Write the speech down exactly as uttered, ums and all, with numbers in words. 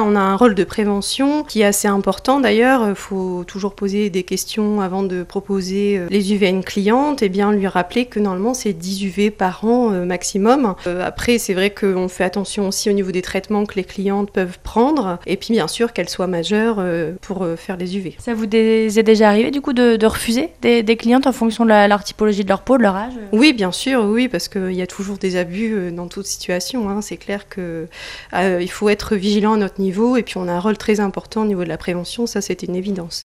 on a un rôle de prévention qui est assez important d'ailleurs. Il faut toujours poser des questions avant de proposer les U V à une cliente et bien lui rappeler que normalement c'est dix U V par an euh, maximum. Euh, après, c'est vrai qu'on fait attention aussi au niveau des traitements que les clientes peuvent prendre et puis bien sûr qu'elles soient majeures euh, pour euh, faire les U V. Ça vous dé- est déjà arrivé du coup de, de refuser des, des clientes en fonction de la, leur typologie de leur peau, de leur âge? Oui, bien sûr, oui, parce qu'il y a toujours des abus dans toute situation. Hein. C'est clair qu'il euh, faut être vigilant à notre niveau et puis on a un rôle très important au niveau de la prévention, ça c'est une évidence.